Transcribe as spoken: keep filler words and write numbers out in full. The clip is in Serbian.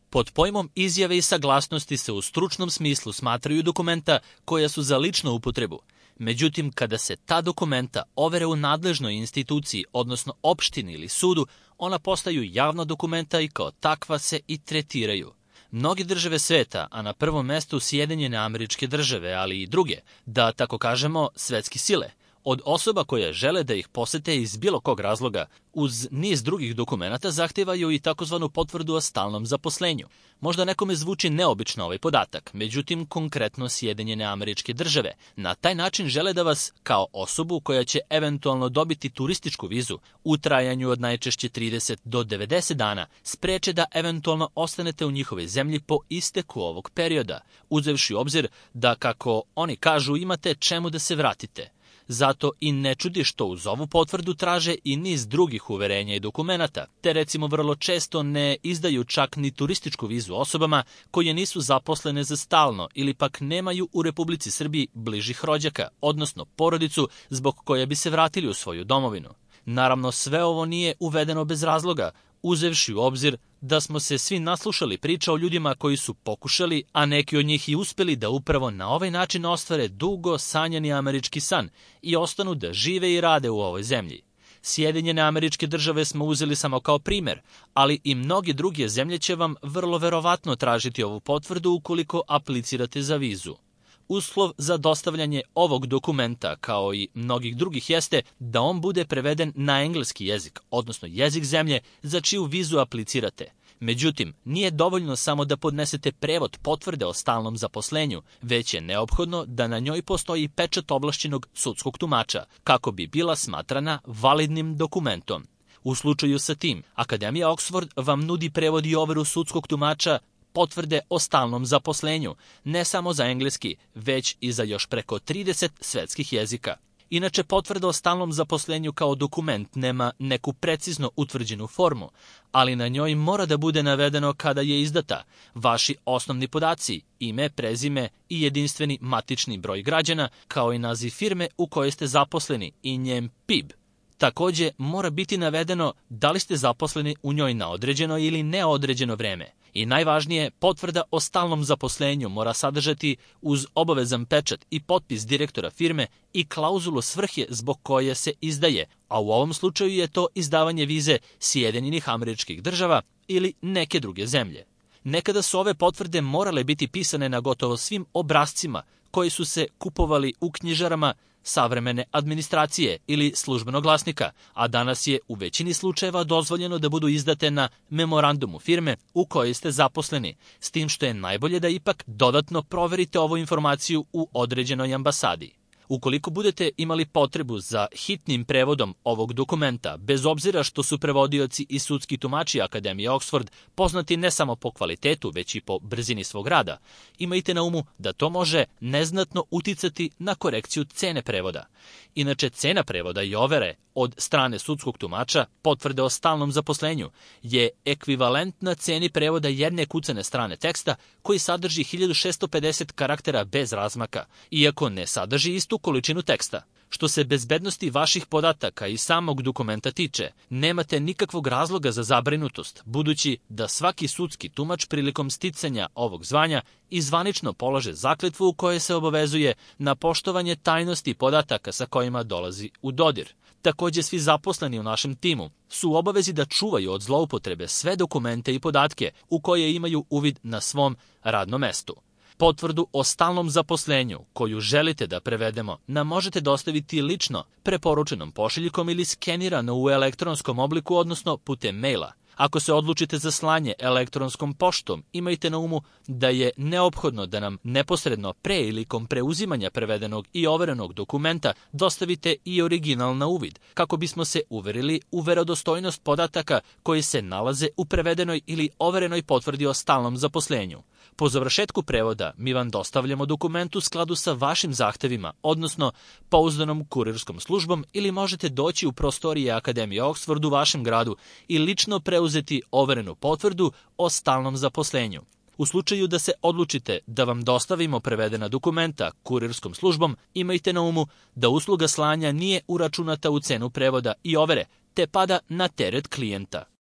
Pod pojmom izjave i saglasnosti se u stručnom smislu smatraju dokumenta koja su za ličnu upotrebu. Međutim, kada se ta dokumenta overe u nadležnoj instituciji, odnosno opštini ili sudu, ona postaju javna dokumenta i kao takva se i tretiraju. Mnoge države sveta, a na prvom mestu Sjedinjene Američke Države, ali i druge, da tako kažemo svetske sile, od osoba koje žele da ih posete iz bilo kog razloga, uz niz drugih dokumenata zahtevaju i takozvanu potvrdu o stalnom zaposlenju. Možda nekome zvuči neobično ovaj podatak, međutim konkretno Sjedinjene Američke Države na taj način žele da vas, kao osobu koja će eventualno dobiti turističku vizu u trajanju od najčešće trideset do devedeset dana, spreče da eventualno ostanete u njihovoj zemlji po isteku ovog perioda, uzevši u obzir da, kako oni kažu, imate čemu da se vratite. Zato i ne čudi što uz ovu potvrdu traže i niz drugih uverenja i dokumenata, te recimo vrlo često ne izdaju čak ni turističku vizu osobama koje nisu zaposlene za stalno ili pak nemaju u Republici Srbiji bližih rođaka, odnosno porodicu zbog koje bi se vratili u svoju domovinu. Naravno, sve ovo nije uvedeno bez razloga, uzevši u obzir da smo se svi naslušali priča o ljudima koji su pokušali, a neki od njih i uspeli da upravo na ovaj način ostvare dugo sanjani američki san i ostanu da žive i rade u ovoj zemlji. Sjedinjene Američke Države smo uzeli samo kao primer, ali i mnoge druge zemlje će vam vrlo verovatno tražiti ovu potvrdu ukoliko aplicirate za vizu. Uslov za dostavljanje ovog dokumenta, kao i mnogih drugih, jeste da on bude preveden na engleski jezik, odnosno jezik zemlje za čiju vizu aplicirate. Međutim, nije dovoljno samo da podnesete prevod potvrde o stalnom zaposlenju, već je neophodno da na njoj postoji pečat ovlašćenog sudskog tumača, kako bi bila smatrana validnim dokumentom. U slučaju sa tim, Akademija Oxford vam nudi prevod i overu sudskog tumača potvrde o stalnom zaposlenju, ne samo za engleski, već i za još preko trideset svetskih jezika. Inače, potvrda o stalnom zaposlenju kao dokument nema neku precizno utvrđenu formu, ali na njoj mora da bude navedeno kada je izdata, vaši osnovni podaci, ime, prezime i jedinstveni matični broj građana, kao i naziv firme u kojoj ste zaposleni i njen P I B. Takođe, mora biti navedeno da li ste zaposleni u njoj na određeno ili neodređeno vreme. I najvažnije, potvrda o stalnom zaposlenju mora sadržati uz obavezan pečat i potpis direktora firme i klauzulu svrhe zbog koje se izdaje, a u ovom slučaju je to izdavanje vize Sjedinjenih Američkih Država ili neke druge zemlje. Nekada su ove potvrde morale biti pisane na gotovo svim obrascima koji su se kupovali u knjižarama savremene administracije ili službenog glasnika, a danas je u većini slučajeva dozvoljeno da budu izdate na memorandumu firme u kojoj ste zaposleni, s tim što je najbolje da ipak dodatno proverite ovu informaciju u određenoj ambasadi. Ukoliko budete imali potrebu za hitnim prevodom ovog dokumenta, bez obzira što su prevodioci i sudski tumači Akademije Oxford poznati ne samo po kvalitetu, već i po brzini svog rada, imajte na umu da to može neznatno uticati na korekciju cene prevoda. Inače, cena prevoda i overe od strane sudskog tumača potvrde o stalnom zaposlenju je ekvivalentna ceni prevoda jedne kucane strane teksta koji sadrži hiljadu šessto pedeset karaktera bez razmaka, iako ne sadrži istu količinu teksta. Što se bezbednosti vaših podataka i samog dokumenta tiče, nemate nikakvog razloga za zabrinutost, budući da svaki sudski tumač prilikom sticanja ovog zvanja i zvanično polaže zakletvu u kojoj se obavezuje na poštovanje tajnosti podataka sa kojima dolazi u dodir. Takođe, svi zaposleni u našem timu su u obavezi da čuvaju od zloupotrebe sve dokumente i podatke u koje imaju uvid na svom radnom mestu. Potvrdu o stalnom zaposlenju koju želite da prevedemo nam možete dostaviti lično, preporučenom pošiljkom ili skenirano u elektronskom obliku, odnosno putem maila. Ako se odlučite za slanje elektronskom poštom, imajte na umu da je neophodno da nam neposredno pre ilikom preuzimanja prevedenog i overenog dokumenta dostavite i original na uvid, kako bismo se uverili u verodostojnost podataka koji se nalaze u prevedenoj ili overenoj potvrdi o stalnom zaposlenju. Po završetku prevoda mi vam dostavljamo dokument u skladu sa vašim zahtevima, odnosno pouzdanom kurirskom službom, ili možete doći u prostorije Akademije Oxford u vašem gradu i lično preuzeti overenu potvrdu o stalnom zaposlenju. U slučaju da se odlučite da vam dostavimo prevedena dokumenta kurirskom službom, imajte na umu da usluga slanja nije uračunata u cenu prevoda i overe, te pada na teret klijenta.